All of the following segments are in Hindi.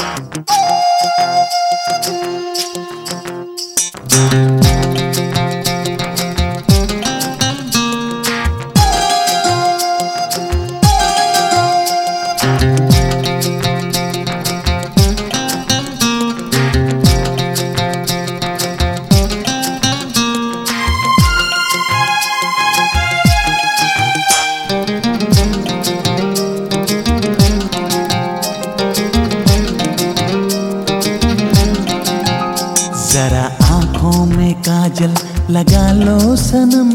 जरा आंखों में काजल लगा लो सनम,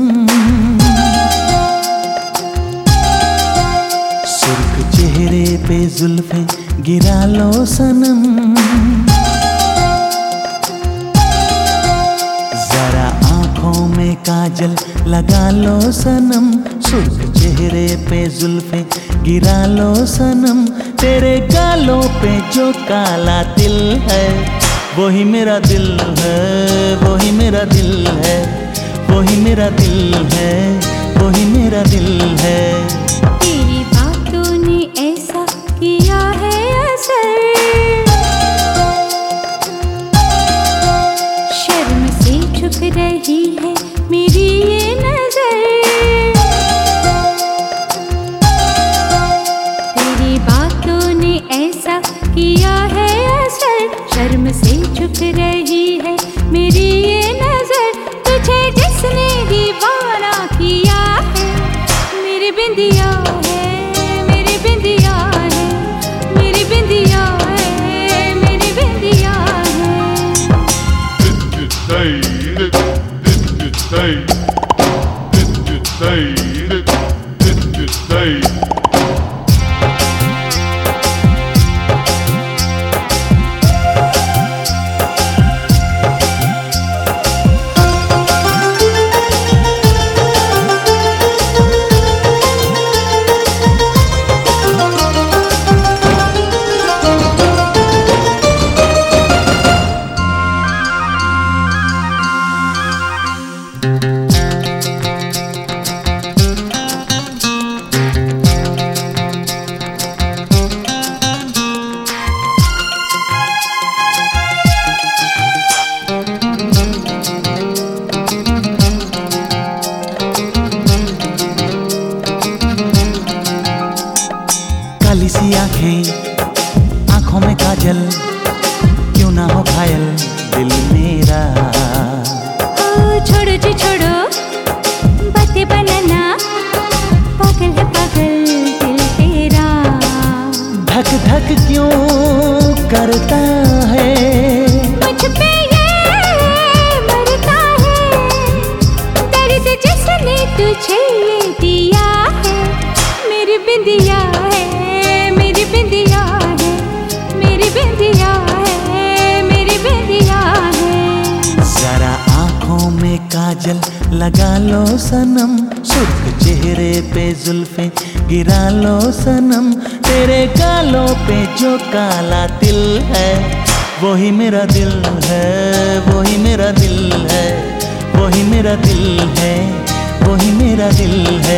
सुर्ख चेहरे पे जुल्फे गिरा लो सनम। जरा आंखों में काजल लगा लो सनम, सुर्ख चेहरे पे जुल्फे गिरा लो सनम। तेरे गालों पे जो काला तिल है वही मेरा दिल है, वही मेरा दिल है, वही मेरा दिल है, वही मेरा दिल है। तेरी बातों ने ऐसा किया है असर, शर्म से झुक रही है मेरी ये नजर। तेरी बातों ने ऐसा किया है असर, शर्म से झुक रही है मेरी ये नजर। तुझे जिसने दीवाना किया है मेरी बिंदिया है, मेरी बिंदिया है, मेरी बिंदिया है, मेरी बिंदिया है। काली सी आंखें, आंखों में काजल, क्यों ना हो घायल दिल मेरा। छोड़ो जी छोड़ो बातें बनाना, पागल है पागल दिल तेरा। धक धक क्यों करता है मुझ पे ये मरता है, दर्द जिसने तुझे ये दिया है मेरी बिंदिया है, मेरी बिंदिया है, मेरी बिंदिया है, मेरी बिंदिया है। जरा आंखों में काजल लगा लो सनम, सुर्ख चेहरे पे जुल्फे गिरा लो सनम। तेरे गालों पे जो काला तिल है वही मेरा दिल है, वही मेरा दिल है, वही मेरा दिल है, वही मेरा दिल है।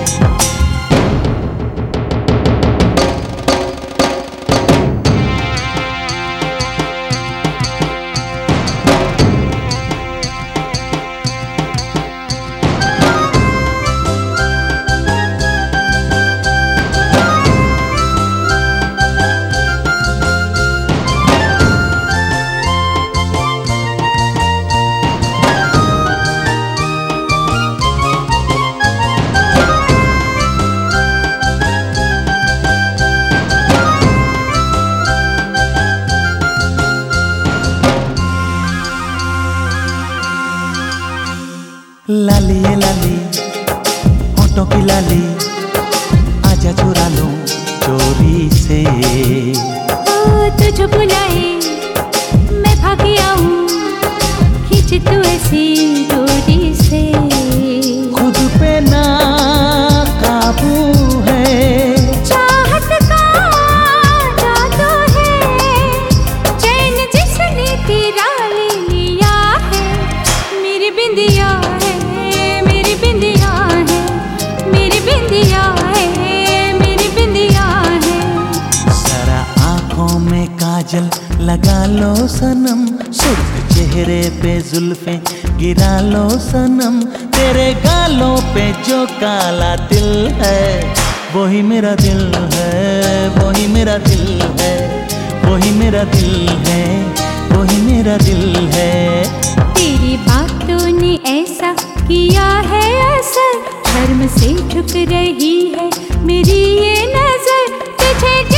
लाली ये लाली होठों की लाली, आजा चुरा लूं चोरी से। तुझे बुलाए मैं भागी आऊं, खींच तू ऐसी डोरी से। खुद पे ना काबू है, चाहत का जादू है, चैन जिसने तेरा ले लिया है मेरी बिंदिया है, मेरी बिंदिया है, मेरी बिंदिया है, मेरी बिंदिया है। जरा आंखों में काजल काजल लगा लो सनम, सुर्ख चेहरे पे जुल्फें गिरा लो सनम, तेरे गालों पे जो काला तिल है वही मेरा दिल है, वही मेरा दिल है, वही मेरा दिल है, वही मेरा दिल है। तेरी बातों ने ऐसा किया है असर, शर्म से झुक रही है मेरी ये नजर तुझे।